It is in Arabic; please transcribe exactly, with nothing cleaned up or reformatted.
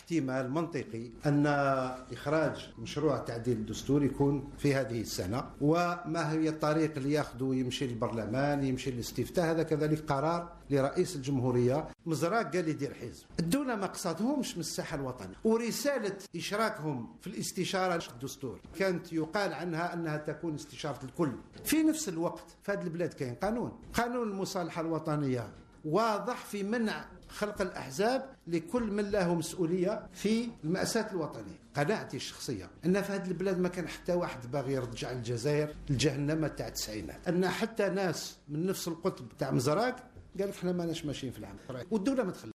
احتمال منطقي أن إخراج مشروع تعديل الدستور يكون في هذه السنة، وما هي الطريق اللي ياخذوا، يمشي للبرلمان، يمشي للاستفتاء، هذا كذلك قرار لرئيس الجمهورية. مزراق قال يدير حزب، الدولة ما قصدهمش من الساحة الوطنية، ورسالة إشراكهم في الاستشارة الدستور كانت يقال عنها أنها تكون استشارة الكل. في نفس الوقت في هذه البلاد كاين قانون قانون المصالحة الوطنية واضح في منع خلق الأحزاب لكل من له مسؤولية في المأساة الوطنية. قناعتي الشخصية أن في هذه البلاد ما كان حتى واحد باغي يرجع الجزائر الجهنم تاع التسعينات، أن حتى ناس من نفس القطب تاع مزراق قال لك احنا ماناش ماشيين في العمل، والدولة ما تخلي